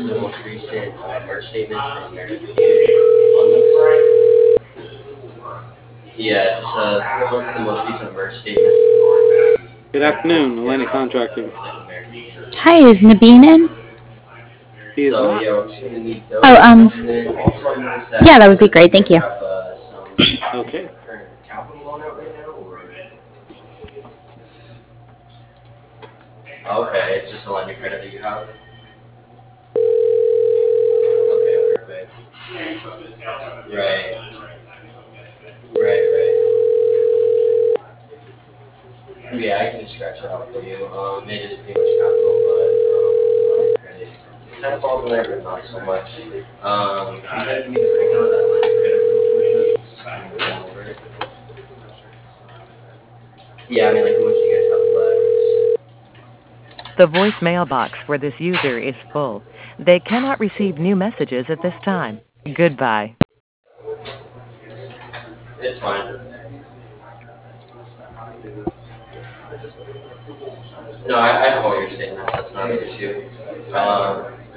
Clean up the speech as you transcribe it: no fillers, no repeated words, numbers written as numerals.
the most recent birth statements from Meredith on this? Yeah, just what's the most recent birth statement? Good afternoon, Atlantic Contracting. Hi, is Nabeen in? He is So not. yeah, we're just gonna need Oh, those, and then also I noticed that yeah, that would be great. you Thank guys you. have some Okay. current capital loan out right now, or okay, it's just a line of credit that you have. Okay, perfect. Right, Yeah, I can just scratch that out for you. It is pretty much capital, but line of credit kind of falls in there, but not so much. Can you kind of give me the breakdown of that line of credit real quick? Just kind of going over it. Yeah, I mean, like, how much do you guys have left? The voicemail box for this user is full. They cannot receive new messages at this time. Goodbye. It's fine. No, I have all your statements. That's not an issue.